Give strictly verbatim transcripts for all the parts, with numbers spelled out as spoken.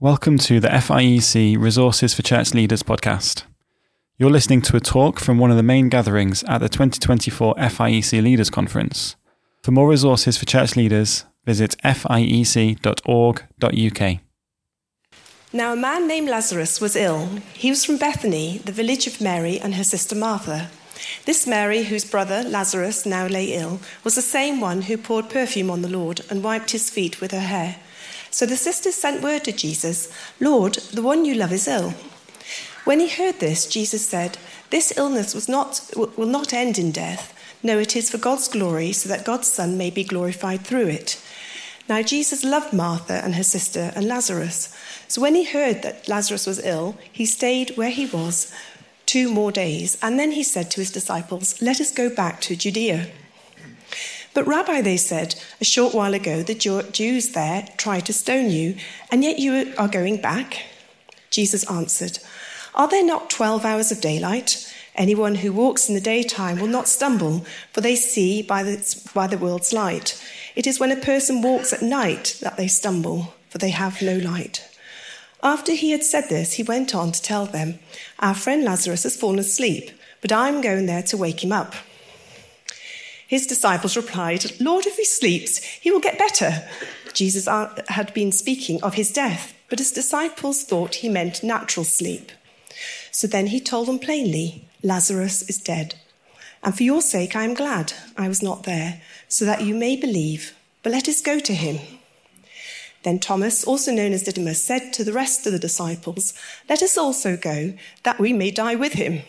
Welcome to the F I E C Resources for Church Leaders podcast. You're listening to a talk from one of the main gatherings at the twenty twenty-four F I E C Leaders Conference. For more resources for church leaders, visit f i e c dot org dot u k. Now a man named Lazarus was ill. He was from Bethany, the village of Mary and her sister Martha. This Mary, whose brother Lazarus now lay ill, was the same one who poured perfume on the Lord and wiped his feet with her hair. So the sisters sent word to Jesus, "Lord, the one you love is ill." When he heard this, Jesus said, "This illness was not, will not end in death. No, it is for God's glory, so that God's Son may be glorified through it." Now Jesus loved Martha and her sister and Lazarus. So when he heard that Lazarus was ill, he stayed where he was two more days. And then he said to his disciples, "Let us go back to Judea." "But Rabbi," they said, "a short while ago the Jews there tried to stone you, and yet you are going back?" Jesus answered, "Are there not twelve hours of daylight? Anyone who walks in the daytime will not stumble, for they see by the, by the world's light. It is when a person walks at night that they stumble, for they have no light." After he had said this, he went on to tell them, "Our friend Lazarus has fallen asleep, but I'm going there to wake him up." His disciples replied, "Lord, if he sleeps, he will get better." Jesus had been speaking of his death, but his disciples thought he meant natural sleep. So then he told them plainly, "Lazarus is dead. And for your sake I am glad I was not there, so that you may believe. But let us go to him." Then Thomas, also known as Didymus, said to the rest of the disciples, "Let us also go, that we may die with him."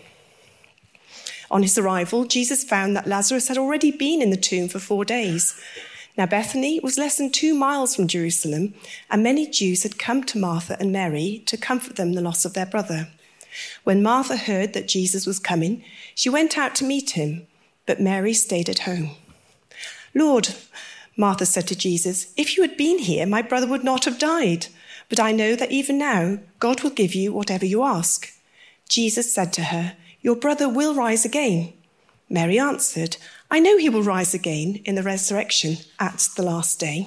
On his arrival, Jesus found that Lazarus had already been in the tomb for four days. Now Bethany was less than two miles from Jerusalem, and many Jews had come to Martha and Mary to comfort them in the loss of their brother. When Martha heard that Jesus was coming, she went out to meet him, but Mary stayed at home. "Lord," Martha said to Jesus, "if you had been here, my brother would not have died. But I know that even now, God will give you whatever you ask." Jesus said to her, "Your brother will rise again." Mary answered, "I know he will rise again in the resurrection at the last day."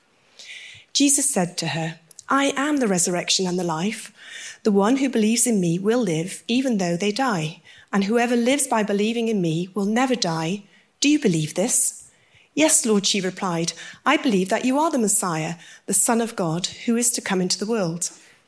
Jesus said to her, "I am the resurrection and the life. The one who believes in me will live even though they die, and whoever lives by believing in me will never die. Do you believe this?" "Yes, Lord," she replied. "I believe that you are the Messiah, the Son of God, who is to come into the world."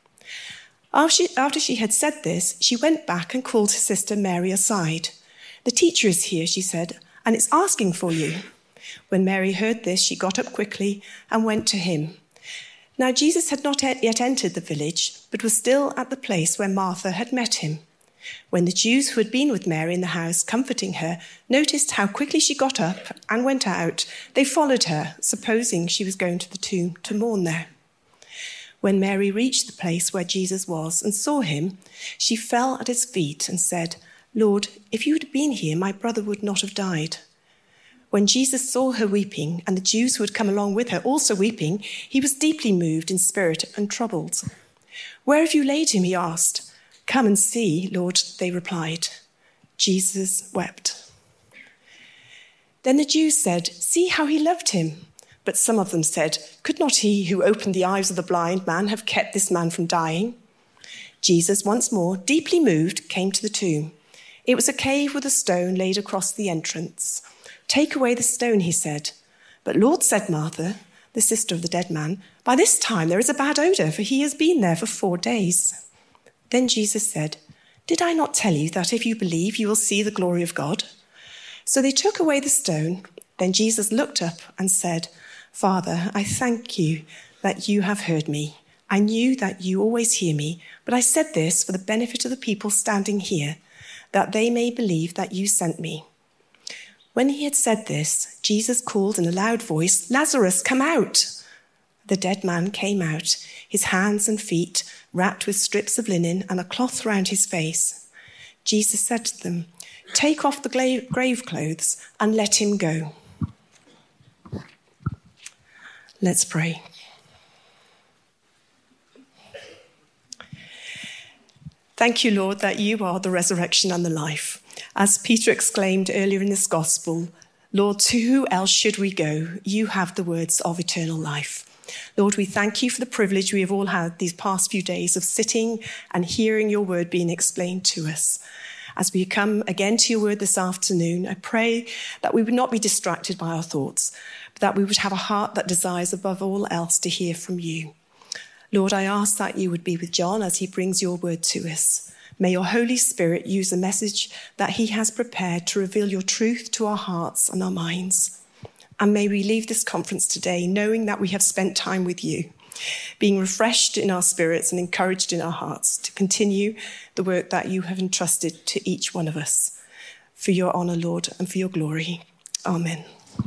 After she, after she had said this, she went back and called her sister Mary aside. "The teacher is here," she said, "and it's asking for you." When Mary heard this, she got up quickly and went to him. Now Jesus had not yet entered the village, but was still at the place where Martha had met him. When the Jews who had been with Mary in the house, comforting her, noticed how quickly she got up and went out, they followed her, supposing she was going to the tomb to mourn there. When Mary reached the place where Jesus was and saw him, she fell at his feet and said, "Lord, if you had been here, my brother would not have died." When Jesus saw her weeping, and the Jews who had come along with her also weeping, he was deeply moved in spirit and troubled. "Where have you laid him?" he asked. "Come and see, Lord," they replied. Jesus wept. Then the Jews said, "See how he loved him." But some of them said, "Could not he who opened the eyes of the blind man have kept this man from dying?" Jesus, once more, deeply moved, came to the tomb. It was a cave with a stone laid across the entrance. "Take away the stone," he said. "But Lord," said Martha, the sister of the dead man, "by this time there is a bad odor, for he has been there for four days." Then Jesus said, "Did I not tell you that if you believe, you will see the glory of God?" So they took away the stone. Then Jesus looked up and said, "Father, I thank you that you have heard me. I knew that you always hear me, but I said this for the benefit of the people standing here, that they may believe that you sent me." When he had said this, Jesus called in a loud voice, "Lazarus, come out!" The dead man came out, his hands and feet wrapped with strips of linen and a cloth round his face. Jesus said to them, "Take off the grave clothes and let him go." Let's pray. Thank you, Lord, that you are the resurrection and the life. As Peter exclaimed earlier in this gospel, "Lord, to who else should we go? You have the words of eternal life." Lord, we thank you for the privilege we have all had these past few days of sitting and hearing your word being explained to us. As we come again to your word this afternoon, I pray that we would not be distracted by our thoughts, but that we would have a heart that desires above all else to hear from you. Lord, I ask that you would be with John as he brings your word to us. May your Holy Spirit use the message that he has prepared to reveal your truth to our hearts and our minds. And may we leave this conference today knowing that we have spent time with you, being refreshed in our spirits and encouraged in our hearts to continue the work that you have entrusted to each one of us. For your honour, Lord, and for your glory. Amen.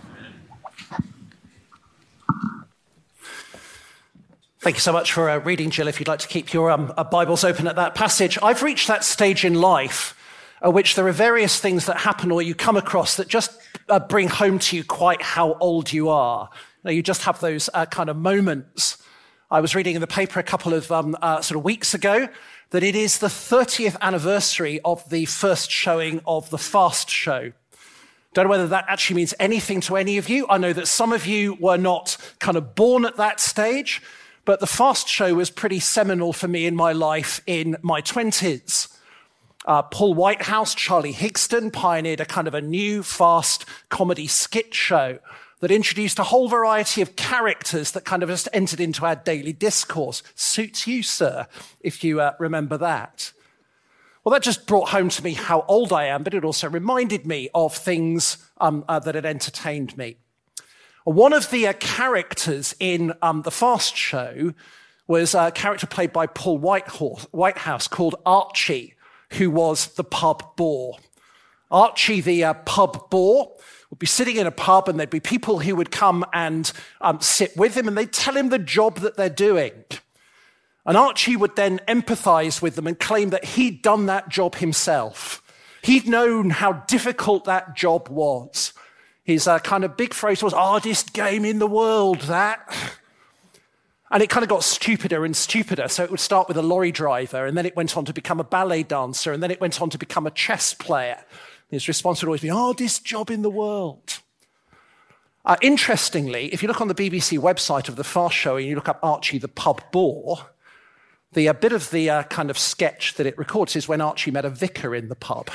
Thank you so much for uh, reading, Jill. If you'd like to keep your um, uh, Bibles open at that passage. I've reached that stage in life at which there are various things that happen or you come across that just uh, bring home to you quite how old you are. You know, you just have those uh, kind of moments. I was reading in the paper a couple of um, uh, sort of weeks ago that it is the thirtieth anniversary of the first showing of The Fast Show. Don't know whether that actually means anything to any of you. I know that some of you were not kind of born at that stage, but The Fast Show was pretty seminal for me in my life in my twenties. Uh, Paul Whitehouse, Charlie Higson pioneered a kind of a new fast comedy skit show that introduced a whole variety of characters that kind of just entered into our daily discourse. Suits you, sir, if you uh, remember that. Well, that just brought home to me how old I am, but it also reminded me of things um, uh, that had entertained me. One of the uh, characters in um, The Fast Show was a character played by Paul Whitehouse, Whitehouse called Archie, who was the pub bore. Archie, the uh, pub bore, would be sitting in a pub and there'd be people who would come and um, sit with him and they'd tell him the job that they're doing. And Archie would then empathize with them and claim that he'd done that job himself. He'd known how difficult that job was. His uh, kind of big phrase was, hardest game in the world, that. And it kind of got stupider and stupider. So it would start with a lorry driver, and then it went on to become a ballet dancer, and then it went on to become a chess player. His response would always be, hardest job in the world. Uh, interestingly, if you look on the B B C website of The Fast Show and you look up Archie the pub bore, the uh, bit of the uh, kind of sketch that it records is when Archie met a vicar in the pub.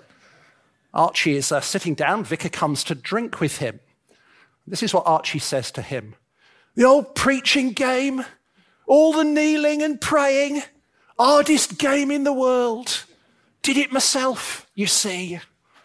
Archie is uh, sitting down, vicar comes to drink with him. This is what Archie says to him. The old preaching game, all the kneeling and praying, hardest game in the world. Did it myself, you see.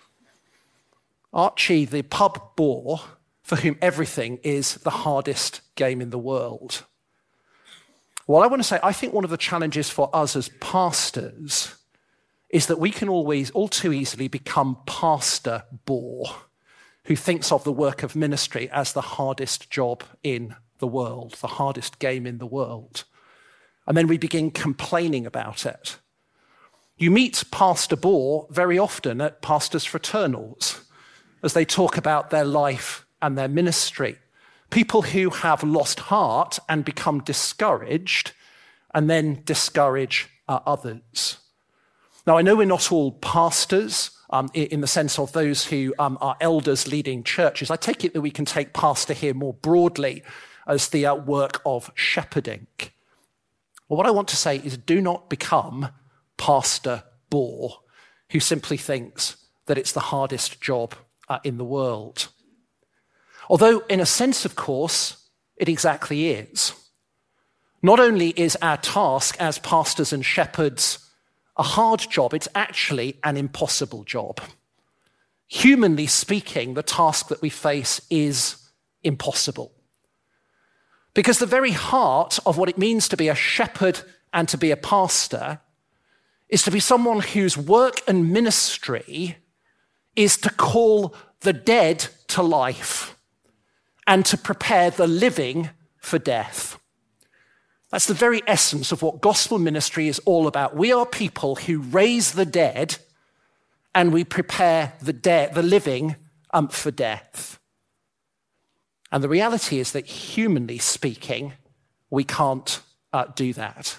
Archie, the pub bore, for whom everything is the hardest game in the world. Well, I want to say, I think one of the challenges for us as pastors is that we can always, all too easily, become pastor bore, who thinks of the work of ministry as the hardest job in the world, the hardest game in the world. And then we begin complaining about it. You meet Pastor Bore very often at pastors' fraternals as they talk about their life and their ministry. People who have lost heart and become discouraged and then discourage uh, others. Now, I know we're not all pastors um, in the sense of those who um, are elders leading churches. I take it that we can take pastor here more broadly as the uh, work of shepherding. Well, what I want to say is do not become pastor bore, who simply thinks that it's the hardest job uh, in the world. Although, in a sense, of course, it exactly is. Not only is our task as pastors and shepherds a hard job, it's actually an impossible job. Humanly speaking, the task that we face is impossible. Because the very heart of what it means to be a shepherd and to be a pastor is to be someone whose work and ministry is to call the dead to life and to prepare the living for death. That's the very essence of what gospel ministry is all about. We are people who raise the dead and we prepare the dead, the living um, for death. And the reality is that humanly speaking, we can't uh, do that.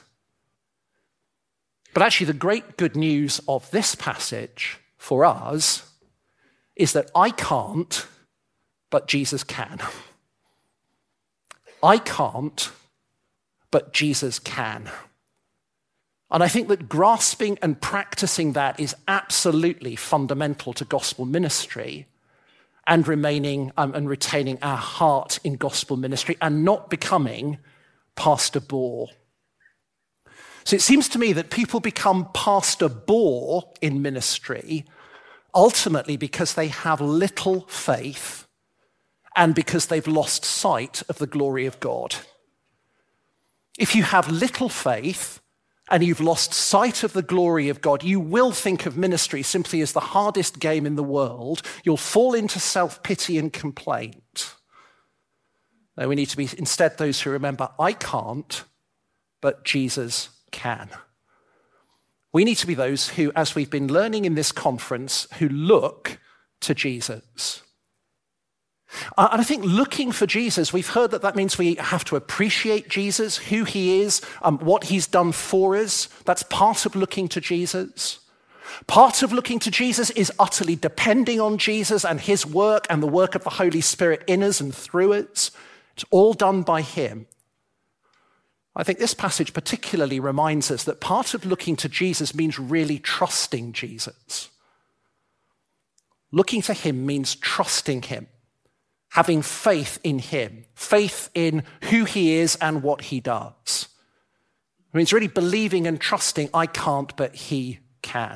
But actually the great good news of this passage for us is that I can't, but Jesus can. I can't, but Jesus can. And I think that grasping and practicing that is absolutely fundamental to gospel ministry and remaining um, and retaining our heart in gospel ministry and not becoming pastor bore. So it seems to me that people become pastor bore in ministry ultimately because they have little faith and because they've lost sight of the glory of God. If you have little faith and you've lost sight of the glory of God, you will think of ministry simply as the hardest game in the world. You'll fall into self-pity and complaint. No, we need to be instead those who remember, I can't, but Jesus can. We need to be those who, as we've been learning in this conference, who look to Jesus. Uh, and I think looking for Jesus, we've heard that that means we have to appreciate Jesus, who he is, um, what he's done for us. That's part of looking to Jesus. Part of looking to Jesus is utterly depending on Jesus and his work and the work of the Holy Spirit in us and through us. It's all done by him. I think this passage particularly reminds us that part of looking to Jesus means really trusting Jesus. Looking to him means trusting him, having faith in him, faith in who he is and what he does. It means really believing and trusting, I can't, but he can.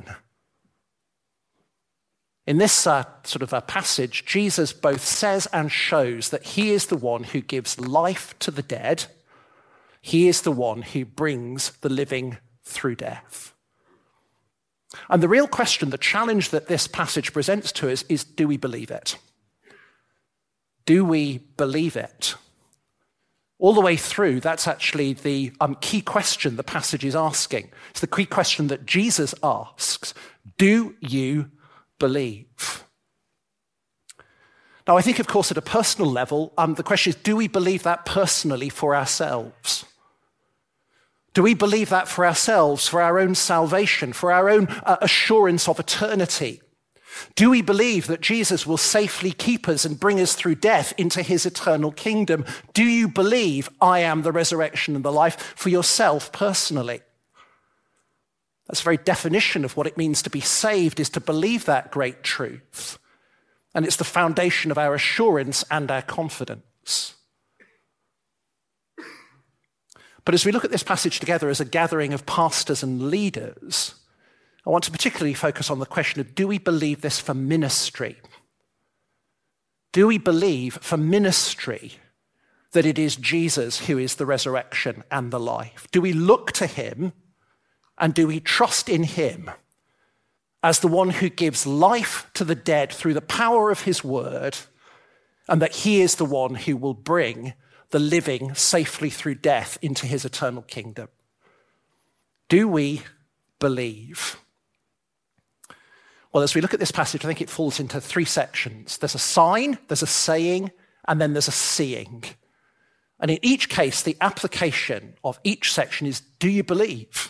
In this uh, sort of a passage, Jesus both says and shows that he is the one who gives life to the dead. He is the one who brings the living through death. And the real question, the challenge that this passage presents to us is, do we believe it? Do we believe it? All the way through, that's actually the um, key question the passage is asking. It's the key question that Jesus asks. Do you believe? Now, I think, of course, at a personal level, um, the question is, do we believe that personally for ourselves? Do we believe that for ourselves, for our own salvation, for our own uh, assurance of eternity? Do we believe that Jesus will safely keep us and bring us through death into his eternal kingdom? Do you believe I am the resurrection and the life for yourself personally? That's the very definition of what it means to be saved, is to believe that great truth. And it's the foundation of our assurance and our confidence. But as we look at this passage together as a gathering of pastors and leaders, I want to particularly focus on the question of, do we believe this for ministry? Do we believe for ministry that it is Jesus who is the resurrection and the life? Do we look to him and do we trust in him as the one who gives life to the dead through the power of his word, and that he is the one who will bring the living safely through death into his eternal kingdom? Do we believe? Well, as we look at this passage, I think it falls into three sections. There's a sign, there's a saying, and then there's a seeing. And in each case, the application of each section is, do you believe?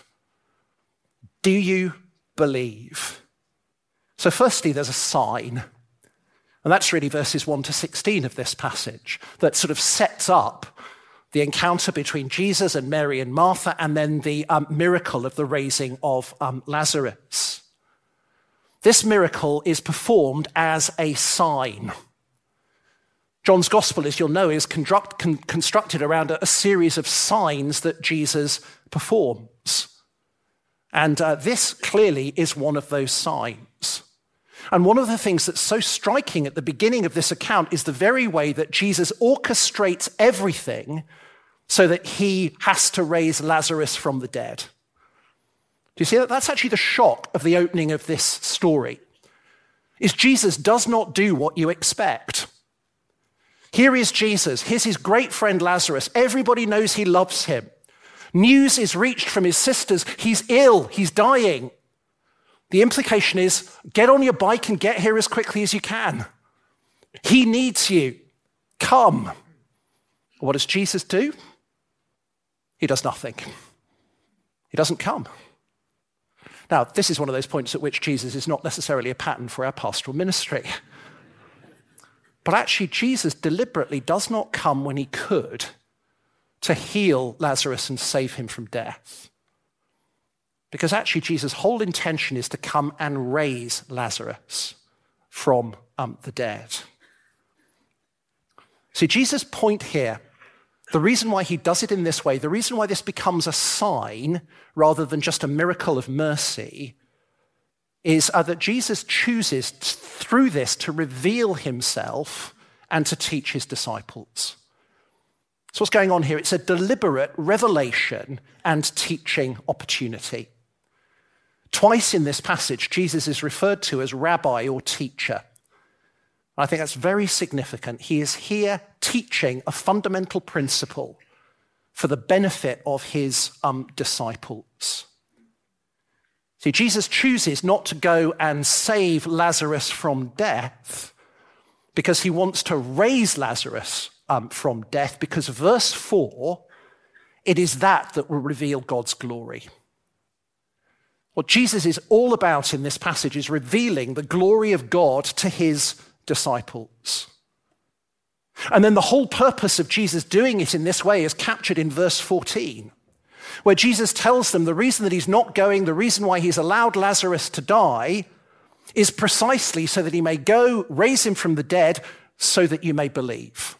Do you believe? So firstly, there's a sign. And that's really verses one to sixteen of this passage that sort of sets up the encounter between Jesus and Mary and Martha, and then the um, miracle of the raising of um, Lazarus. This miracle is performed as a sign. John's gospel, as you'll know, is construct, con- constructed around a, a series of signs that Jesus performs. And uh, this clearly is one of those signs. And one of the things that's so striking at the beginning of this account is the very way that Jesus orchestrates everything so that he has to raise Lazarus from the dead. Do you see that? That's actually the shock of the opening of this story, is Jesus does not do what you expect. Here is Jesus. Here's his great friend Lazarus. Everybody knows he loves him. News is reached from his sisters. He's ill. He's dying. The implication is, get on your bike and get here as quickly as you can. He needs you. Come. What does Jesus do? He does nothing. He doesn't come. Now, this is one of those points at which Jesus is not necessarily a pattern for our pastoral ministry. But actually, Jesus deliberately does not come when he could, to heal Lazarus and save him from death. Because actually Jesus' whole intention is to come and raise Lazarus from um, the dead. See, Jesus' point here, the reason why he does it in this way, the reason why this becomes a sign rather than just a miracle of mercy, is uh, that Jesus chooses t- through this to reveal himself and to teach his disciples. So what's going on here? It's a deliberate revelation and teaching opportunity. Twice in this passage, Jesus is referred to as rabbi or teacher. I think that's very significant. He is here teaching a fundamental principle for the benefit of his um, disciples. See, Jesus chooses not to go and save Lazarus from death because he wants to raise Lazarus um, from death, because verse four, it is that that will reveal God's glory. What Jesus is all about in this passage is revealing the glory of God to his disciples. And then the whole purpose of Jesus doing it in this way is captured in verse fourteen, where Jesus tells them the reason that he's not going, the reason why he's allowed Lazarus to die, is precisely so that he may go raise him from the dead so that you may believe.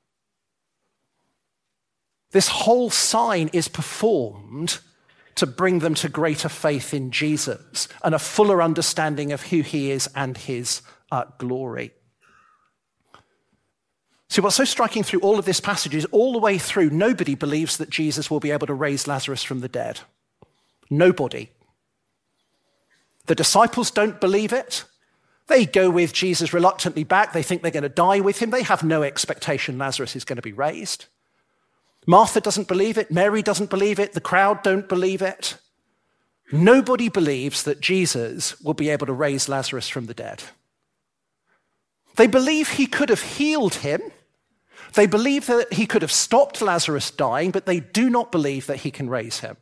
This whole sign is performed to bring them to greater faith in Jesus and a fuller understanding of who he is and his uh, glory. See, what's so striking through all of this passage is all the way through, nobody believes that Jesus will be able to raise Lazarus from the dead. Nobody. The disciples don't believe it. They go with Jesus reluctantly back. They think they're going to die with him. They have no expectation Lazarus is going to be raised. Martha doesn't believe it. Mary doesn't believe it. The crowd don't believe it. Nobody believes that Jesus will be able to raise Lazarus from the dead. They believe he could have healed him. They believe that he could have stopped Lazarus dying, but they do not believe that he can raise him.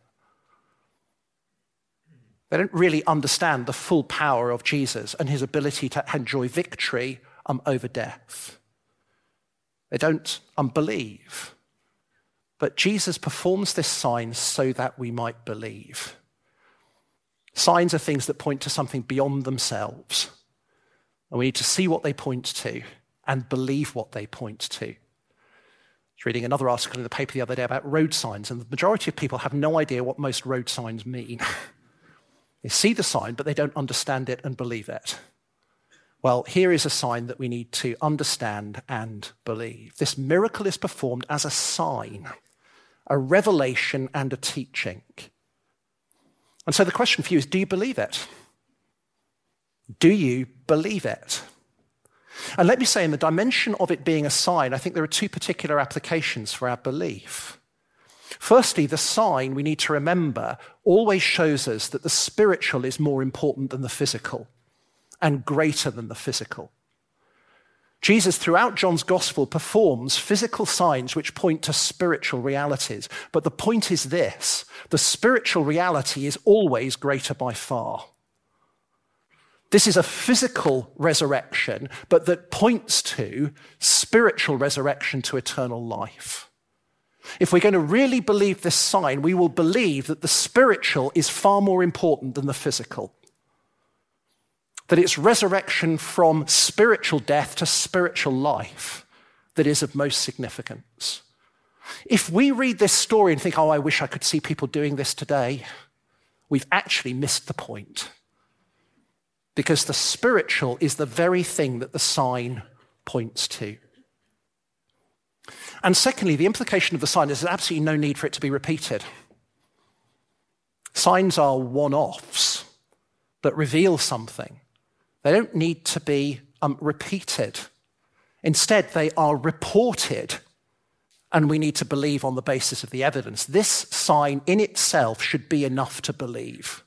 They don't really understand the full power of Jesus and his ability to enjoy victory um, over death. They don't unbelieve. But Jesus performs this sign so that we might believe. Signs are things that point to something beyond themselves. And we need to see what they point to and believe what they point to. I was reading another article in the paper the other day about road signs, and the majority of people have no idea what most road signs mean. They see the sign, but they don't understand it and believe it. Well, here is a sign that we need to understand and believe. This miracle is performed as a sign, a revelation and a teaching. And so the question for you is, do you believe it? Do you believe it? And let me say, in the dimension of it being a sign, I think there are two particular applications for our belief. Firstly, the sign, we need to remember, always shows us that the spiritual is more important than the physical and greater than the physical. Jesus, throughout John's gospel, performs physical signs which point to spiritual realities. But the point is this: the spiritual reality is always greater by far. This is a physical resurrection, but that points to spiritual resurrection to eternal life. If we're going to really believe this sign, we will believe that the spiritual is far more important than the physical. That it's resurrection from spiritual death to spiritual life that is of most significance. If we read this story and think, oh, I wish I could see people doing this today, we've actually missed the point. Because the spiritual is the very thing that the sign points to. And secondly, the implication of the sign is there's absolutely no need for it to be repeated. Signs are one-offs that reveal something. They don't need to be um, repeated. Instead, they are reported, and we need to believe on the basis of the evidence. This sign in itself should be enough to believe.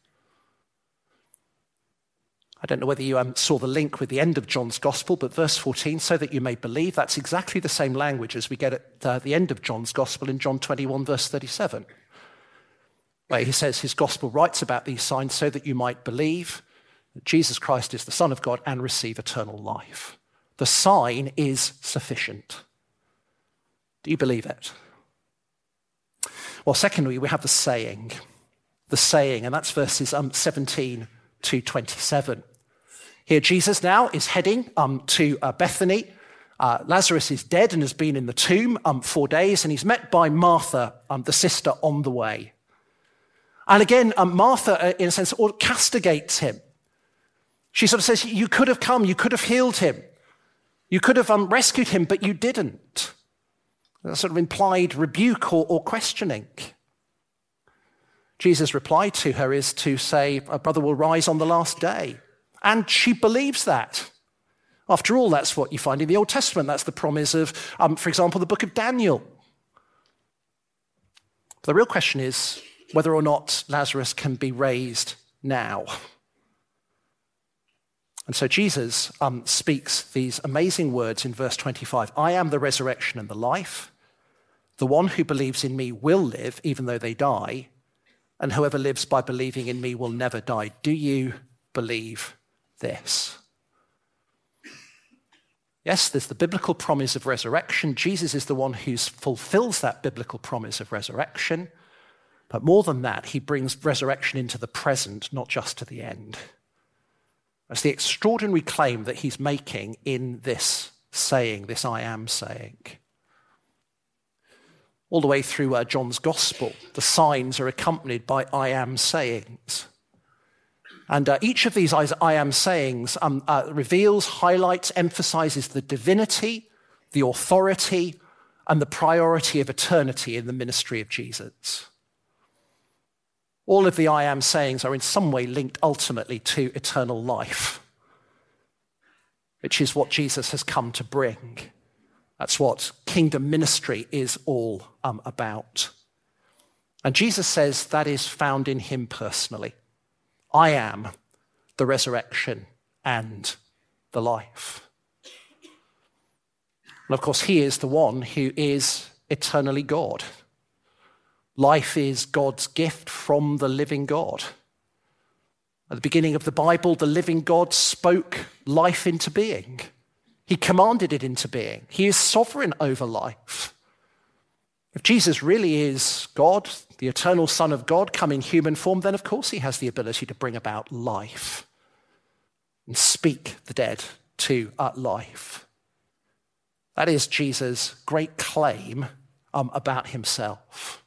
I don't know whether you um, saw the link with the end of John's gospel, but verse fourteen, so that you may believe, that's exactly the same language as we get at uh, the end of John's gospel in John twenty-one, verse thirty-seven, where he says his gospel writes about these signs so that you might believe that Jesus Christ is the Son of God and receive eternal life. The sign is sufficient. Do you believe it? Well, secondly, we have the saying. The saying, and that's verses um, seventeen to twenty-seven. Here, Jesus now is heading um, to uh, Bethany. Uh, Lazarus is dead and has been in the tomb um, four days, and he's met by Martha, um, the sister, on the way. And again, um, Martha, uh, in a sense, castigates him. She sort of says, you could have come, you could have healed him. You could have um, rescued him, but you didn't. That sort of implied rebuke or, or questioning. Jesus' reply to her is to say, a brother will rise on the last day. And she believes that. After all, that's what you find in the Old Testament. That's the promise of, um, for example, the book of Daniel. The real question is whether or not Lazarus can be raised now. And so Jesus um, speaks these amazing words in verse twenty-five. I am the resurrection and the life. The one who believes in me will live even though they die. And whoever lives by believing in me will never die. Do you believe this? Yes, there's the biblical promise of resurrection. Jesus is the one who fulfills that biblical promise of resurrection. But more than that, he brings resurrection into the present, not just to the end. That's the extraordinary claim that he's making in this saying, this I am saying. All the way through uh, John's gospel, the signs are accompanied by I am sayings. And uh, each of these I am sayings um, uh, reveals, highlights, emphasizes the divinity, the authority, and the priority of eternity in the ministry of Jesus. All of the I am sayings are in some way linked ultimately to eternal life, which is what Jesus has come to bring. That's what kingdom ministry is all um, about. And Jesus says that is found in him personally. I am the resurrection and the life. And of course, he is the one who is eternally God. Life is God's gift from the living God. At the beginning of the Bible, the living God spoke life into being. He commanded it into being. He is sovereign over life. If Jesus really is God, the eternal Son of God, come in human form, then of course he has the ability to bring about life and speak the dead to uh, life. That is Jesus' great claim um, about himself.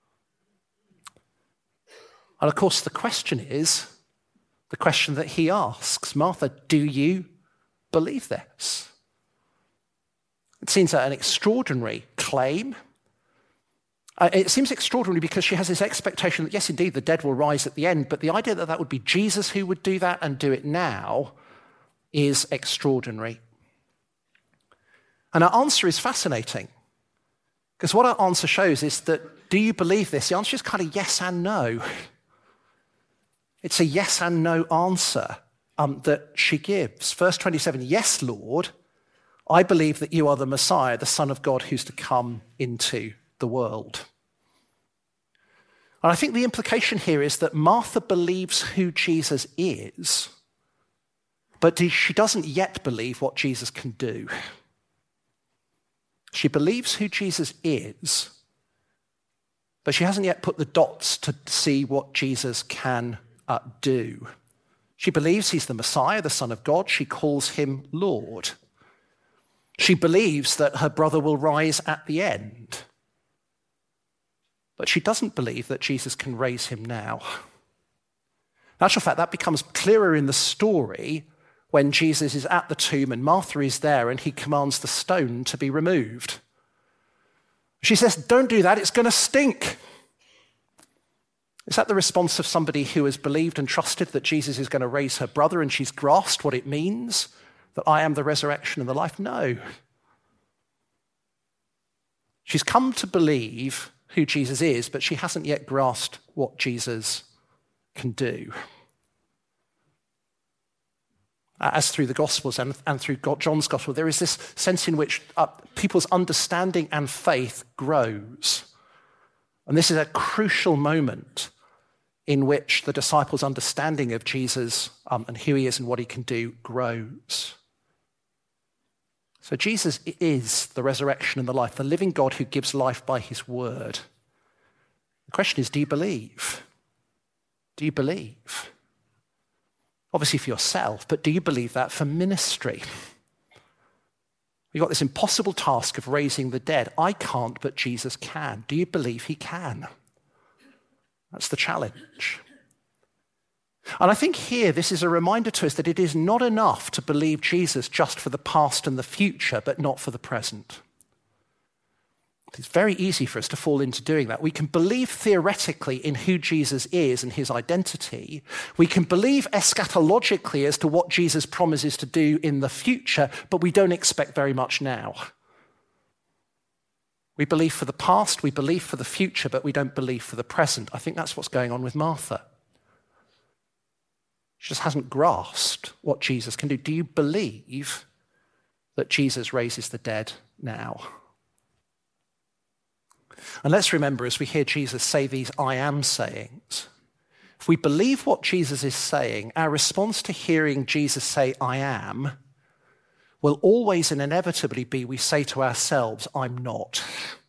And of course, the question is, the question that he asks, Martha, do you believe this? It seems an extraordinary claim. Uh, it seems extraordinary because she has this expectation that, yes, indeed, the dead will rise at the end, but the idea that that would be Jesus who would do that and do it now is extraordinary. And our answer is fascinating, because what our answer shows is that, do you believe this? The answer is kind of yes and no. It's a yes and no answer um, that she gives. Verse twenty-seven, yes, Lord, I believe that you are the Messiah, the Son of God who's to come into the world. And I think the implication here is that Martha believes who Jesus is, but she doesn't yet believe what Jesus can do. She believes who Jesus is, but she hasn't yet put the dots to see what Jesus can uh, do. She believes he's the Messiah, the Son of God. She calls him Lord. She believes that her brother will rise at the end. But she doesn't believe that Jesus can raise him now. In actual fact, that becomes clearer in the story when Jesus is at the tomb and Martha is there and he commands the stone to be removed. She says, don't do that, it's going to stink. Is that the response of somebody who has believed and trusted that Jesus is going to raise her brother and she's grasped what it means, that I am the resurrection and the life? No. She's come to believe who Jesus is, but she hasn't yet grasped what Jesus can do. As through the Gospels and, and through John's Gospel, there is this sense in which uh, people's understanding and faith grows. And this is a crucial moment in which the disciples' understanding of Jesus um, and who he is and what he can do grows. So Jesus is the resurrection and the life, the living God who gives life by his word. The question is, do you believe? Do you believe? Obviously for yourself, but do you believe that for ministry? We've got this impossible task of raising the dead. I can't, but Jesus can. Do you believe he can? That's the challenge. And I think here this is a reminder to us that it is not enough to believe Jesus just for the past and the future, but not for the present. It's very easy for us to fall into doing that. We can believe theoretically in who Jesus is and his identity. We can believe eschatologically as to what Jesus promises to do in the future, but we don't expect very much now. We believe for the past, we believe for the future, but we don't believe for the present. I think that's what's going on with Martha. She just hasn't grasped what Jesus can do. Do you believe that Jesus raises the dead now? And let's remember, as we hear Jesus say these I am sayings, if we believe what Jesus is saying, our response to hearing Jesus say I am will always and inevitably be we say to ourselves, I'm not.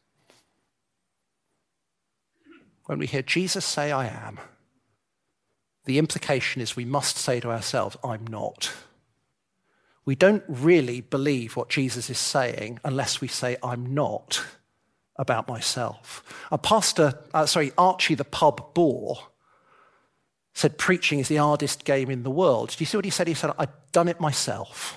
When we hear Jesus say I am, the implication is we must say to ourselves, I'm not. We don't really believe what Jesus is saying unless we say I'm not about myself. A pastor, uh, sorry, Archie the pub bore said preaching is the hardest game in the world. Do you see what he said? He said, I've done it myself.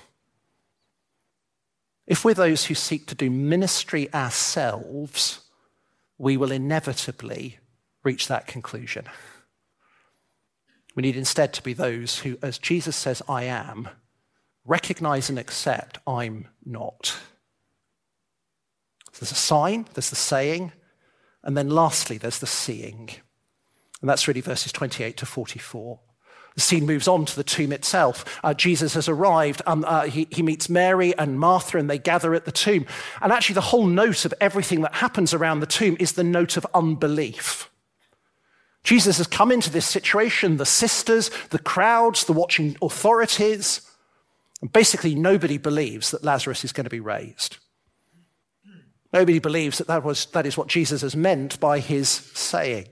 If we're those who seek to do ministry ourselves, we will inevitably reach that conclusion. We need instead to be those who, as Jesus says, I am, recognize and accept I'm not. There's a sign, there's the saying, and then lastly, there's the seeing. And that's really verses twenty-eight to forty-four. The scene moves on to the tomb itself. Uh, Jesus has arrived. Um, uh, he, he meets Mary and Martha, and they gather at the tomb. And actually, the whole note of everything that happens around the tomb is the note of unbelief. Jesus has come into this situation, the sisters, the crowds, the watching authorities, and basically nobody believes that Lazarus is going to be raised. Nobody believes that that, was, that is what Jesus has meant by his saying.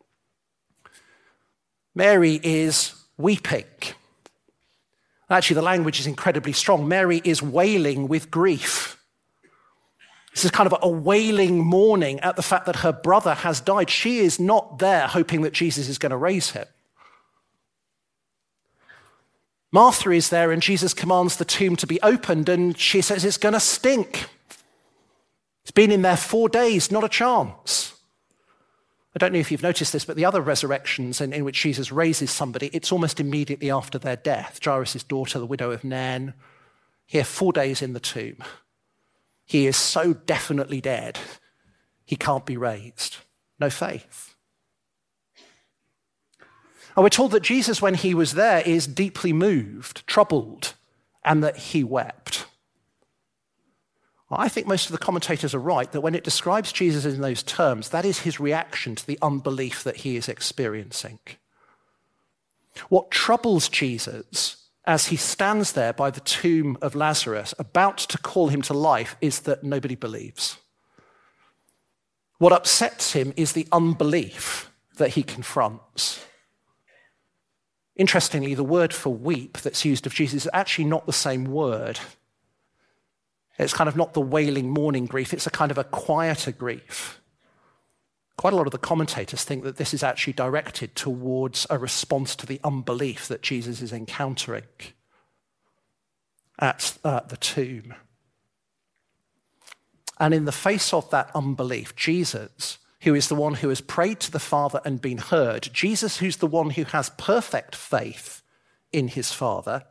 Mary is weeping. Actually, the language is incredibly strong. Mary is wailing with grief. This is kind of a wailing mourning at the fact that her brother has died. She is not there hoping that Jesus is going to raise him. Martha is there and Jesus commands the tomb to be opened and she says it's going to stink. It's been in there four days, not a chance. I don't know if you've noticed this, but the other resurrections in, in which Jesus raises somebody, it's almost immediately after their death. Jairus' daughter, the widow of Nain, here four days in the tomb. He is so definitely dead, he can't be raised. No faith. And we're told that Jesus, when he was there, is deeply moved, troubled, and that he wept. Well, I think most of the commentators are right that when it describes Jesus in those terms, that is his reaction to the unbelief that he is experiencing. What troubles Jesus as he stands there by the tomb of Lazarus, about to call him to life, is that nobody believes. What upsets him is the unbelief that he confronts. Interestingly, the word for weep that's used of Jesus is actually not the same word. It's kind of not the wailing, mourning grief. It's a kind of a quieter grief. Quite a lot of the commentators think that this is actually directed towards a response to the unbelief that Jesus is encountering at uh, the tomb. And in the face of that unbelief, Jesus, who is the one who has prayed to the Father and been heard, Jesus, who's the one who has perfect faith in his Father,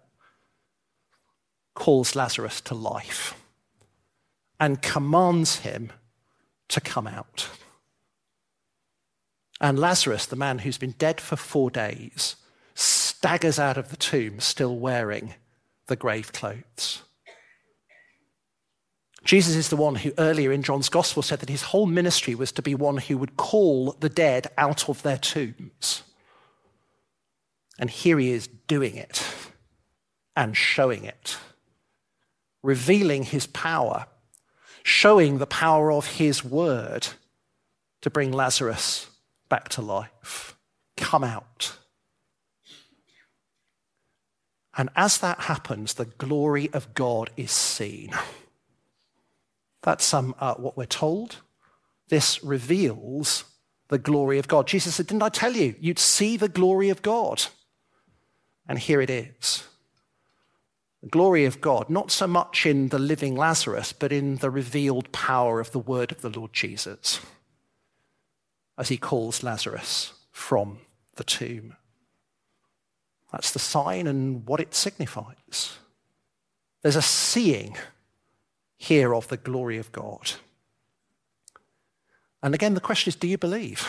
calls Lazarus to life and commands him to come out. And Lazarus, the man who's been dead for four days, staggers out of the tomb still wearing the grave clothes. Jesus is the one who earlier in John's Gospel said that his whole ministry was to be one who would call the dead out of their tombs. And here he is doing it and showing it, revealing his power, showing the power of his word to bring Lazarus back to life. Come out. And as that happens, the glory of God is seen. That's um, uh, what we're told. This reveals the glory of God. Jesus said, didn't I tell you, you'd see the glory of God? And here it is. The glory of God, not so much in the living Lazarus, but in the revealed power of the word of the Lord Jesus, as he calls Lazarus from the tomb. That's the sign and what it signifies. There's a seeing here of the glory of God. And again, the question is, do you believe?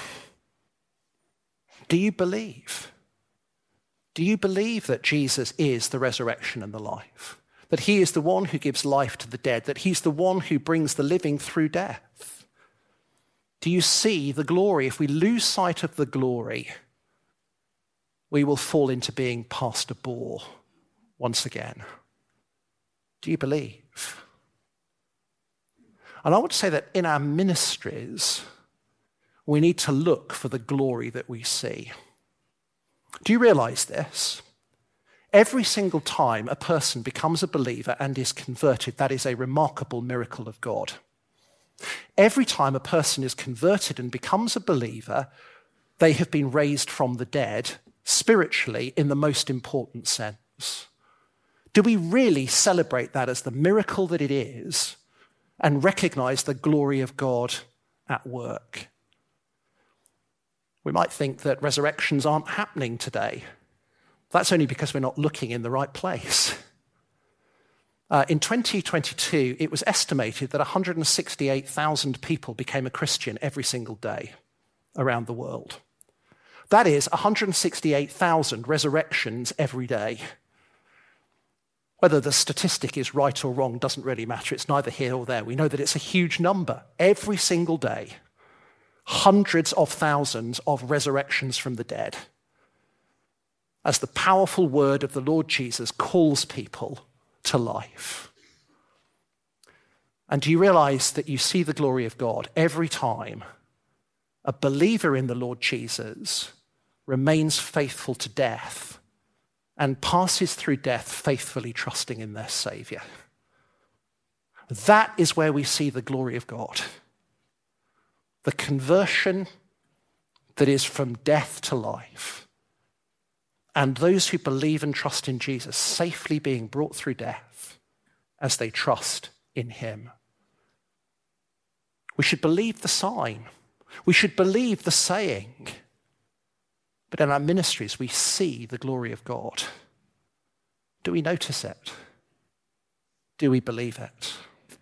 Do you believe? Do you believe that Jesus is the resurrection and the life? That he is the one who gives life to the dead? That he's the one who brings the living through death? Do you see the glory? If we lose sight of the glory, we will fall into being pastor bore once again. Do you believe? And I would say that in our ministries, we need to look for the glory that we see. Do you realize this? Every single time a person becomes a believer and is converted, that is a remarkable miracle of God. Every time a person is converted and becomes a believer, they have been raised from the dead, spiritually, in the most important sense. Do we really celebrate that as the miracle that it is and recognize the glory of God at work? We might think that resurrections aren't happening today. That's only because we're not looking in the right place. Uh, in twenty twenty-two, it was estimated that one hundred sixty-eight thousand people became a Christian every single day around the world. That is one hundred sixty-eight thousand resurrections every day. Whether the statistic is right or wrong doesn't really matter. It's neither here or there. We know that it's a huge number. Every single day, hundreds of thousands of resurrections from the dead, as the powerful word of the Lord Jesus calls people to life. And do you realize that you see the glory of God every time a believer in the Lord Jesus remains faithful to death and passes through death faithfully trusting in their Savior? That is where we see the glory of God. The conversion that is from death to life. And those who believe and trust in Jesus safely being brought through death as they trust in him. We should believe the sign. We should believe the saying. But in our ministries, we see the glory of God. Do we notice it? Do we believe it?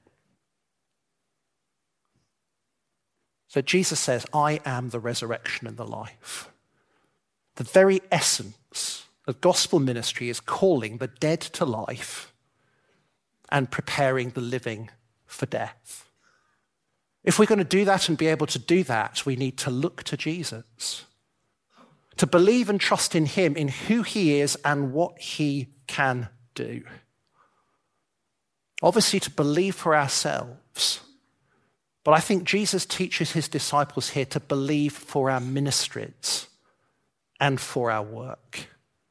So Jesus says, I am the resurrection and the life. The very essence of gospel ministry is calling the dead to life and preparing the living for death. If we're going to do that and be able to do that, we need to look to Jesus. To believe and trust in him, in who he is and what he can do. Obviously to believe for ourselves. But I think Jesus teaches his disciples here to believe for our ministries and for our work.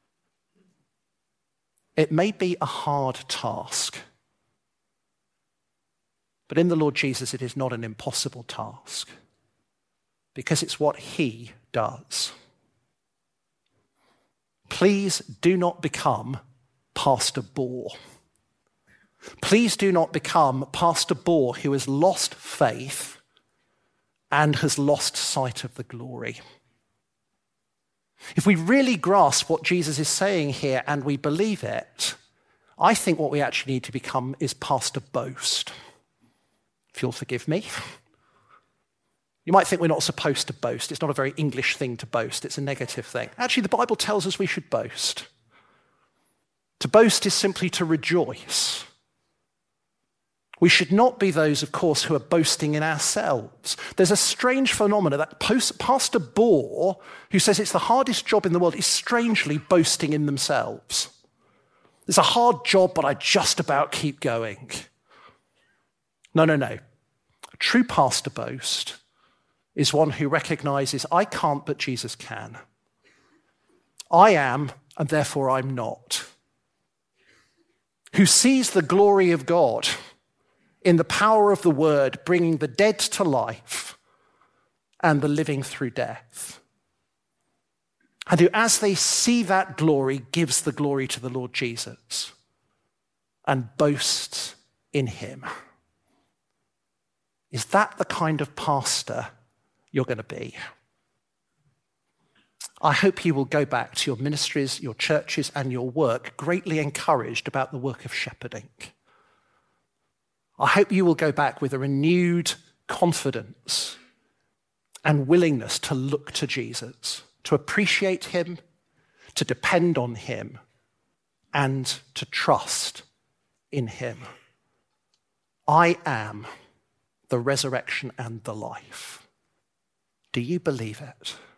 It may be a hard task, but in the Lord Jesus it is not an impossible task because it's what he does. Please do not become Pastor Bore. Please do not become Pastor Bore who has lost faith and has lost sight of the glory. If we really grasp what Jesus is saying here and we believe it, I think what we actually need to become is Pastor Boast. If you'll forgive me. You might think we're not supposed to boast. It's not a very English thing to boast. It's a negative thing. Actually, the Bible tells us we should boast. To boast is simply to rejoice. We should not be those, of course, who are boasting in ourselves. There's a strange phenomenon that post, Pastor Bore, who says it's the hardest job in the world, is strangely boasting in themselves. It's a hard job, but I just about keep going. No, no, no. A true pastor boast is one who recognizes, I can't, but Jesus can. I am, and therefore I'm not. Who sees the glory of God in the power of the word, bringing the dead to life and the living through death. And who, as they see that glory, gives the glory to the Lord Jesus and boasts in him. Is that the kind of pastor you're going to be? I hope you will go back to your ministries, your churches, and your work greatly encouraged about the work of shepherding. I hope you will go back with a renewed confidence and willingness to look to Jesus, to appreciate him, to depend on him, and to trust in him. I am the resurrection and the life. Do you believe it?